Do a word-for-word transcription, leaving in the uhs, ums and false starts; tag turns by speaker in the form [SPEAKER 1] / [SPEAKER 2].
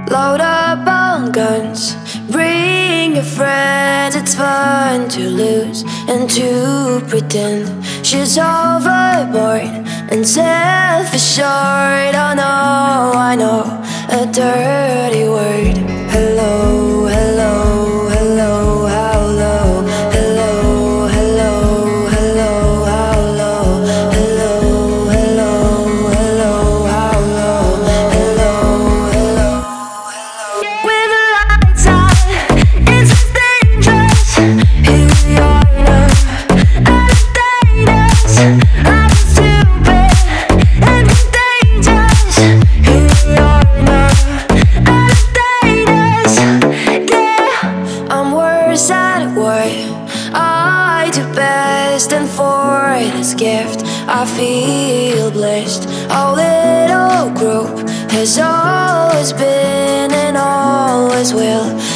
[SPEAKER 1] Load up on guns, bring your friends. It's fun to lose and to pretend. She's overboard and self-assured. Oh no, I know a dirty word. Hello, hello, hello, how low? Hello, hello, hello, how low? Hello, hello, hello, how low? Hello, hello, hello. With the lights out, it's just dangerous. Here we are now, entertain us. I'm stupid and contagious. Here we are now, entertain us. Yeah, I'm worse at what I do best, and for this gift I feel blessed. Our little group has always been and always will